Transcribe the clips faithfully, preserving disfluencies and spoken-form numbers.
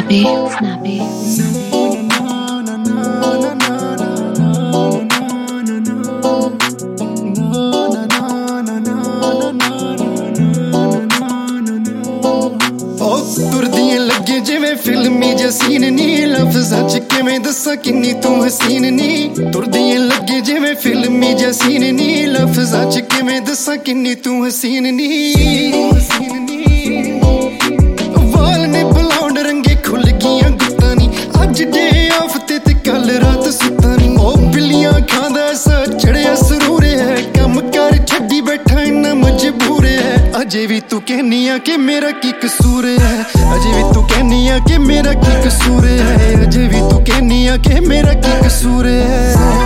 Snappy, snappy, तुरदियां लगे जिवें फिल्मी जसीन नी लफ्ज़ां च किवें दस्सां किन्नी तू हसीन नी तुरदियां लगे जिवें फिल्मी जसीन नी लफ्ज़ां च किवें दस्सां किन्नी तू हसीन नी वाल ने ब्लॉन्ड रंगे खुल गियां गुत्तां नी अज डे ऑफ ते ते कल रात सुत्ता नी ओ बिल्लियां खांदा ऐसा चढ़िया सरूर है कम कर छड्डी बैठा इन्ना मजबूर है अजे भी तू कहनी आ कि मेरा की कसूर है अजे भी तू कहनी आ कि मेरा की कसूर है अजे भी तू कहनी आ कि मेरा की कसूर है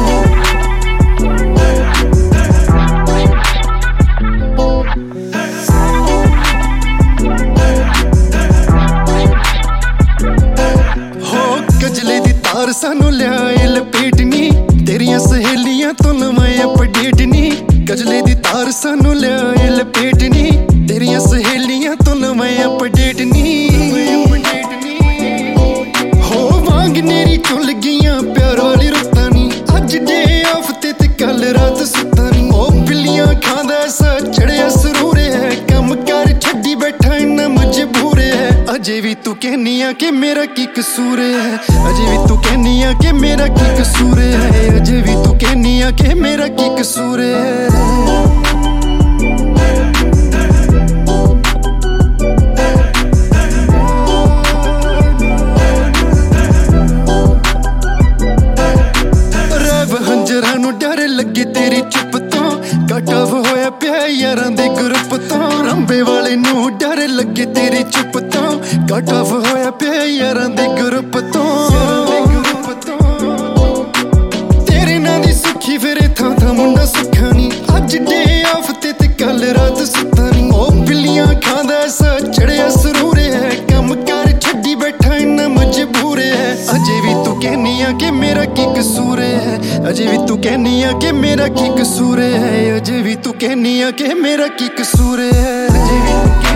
तार सानू लियाए लपेटनी तेरिया सहेलियां तो लवाए अपडेट नी गजले दी तार सानू लियाए लपेटनी तेरिया सहेलियां तो लवाए अपडेट नी हो वांग नेरी चुल गियां प्यार वाली रुत्तां नी अज डे ऑफ ते ते कल रात सुत्ता नी ओ बिल्लियां खांदा ऐसा चढ़िया सरूर है कम कर छड्डी बैठा इन्ना मजबूर है अजे भी तू कहनी आ कि मेरा की कसूर है अजे भी तू कहनी आ कि मेरा की कसूर है अजे भी तू कहनी आ कि मेरा की कसूर है रैब हंजरां नूं डर लगे तेरी चुप तो कट ऑफ होया पिया यारां दे ग्रुप तो रंबे वाले नूं डर लगे तेरी चुप तो कट ऑफ होया पिया यारां दे ग्रुप तो तेरे नां दी सुखी फिरे थां थां मुंडा सुखा नी अज डे ऑफ ते ते कल रात सुत्ता नी ओ बिल्लियां खांदा ऐसा चढ़िया सरूर है कम कर छड्डी बैठा इन्ना मजबूर है अजे भी तू कहनी आ कि मेरा की कसूर है अजे भी तू कहनी आ कि मेरा की कसूर है अजे भी तू कहनी आ कि मेरा की कसूर है अजे भी तू